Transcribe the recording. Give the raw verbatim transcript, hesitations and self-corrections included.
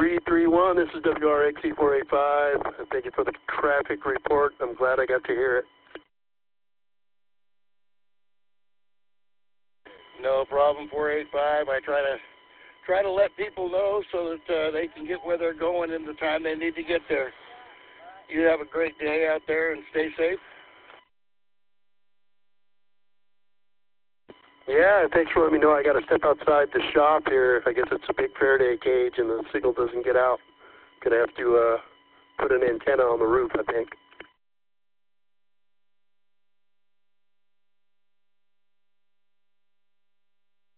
three three one, this is W R X E four eight five. Thank you for the traffic report. I'm glad I got to hear it. No problem, four eight five. I try to try to let people know so that uh, they can get where they're going in the time they need to get there. You have a great day out there and stay safe. Yeah, thanks for letting me know. I got to step outside the shop here. I guess it's a big Faraday cage and the signal doesn't get out. Gonna have to uh, put an antenna on the roof, I think.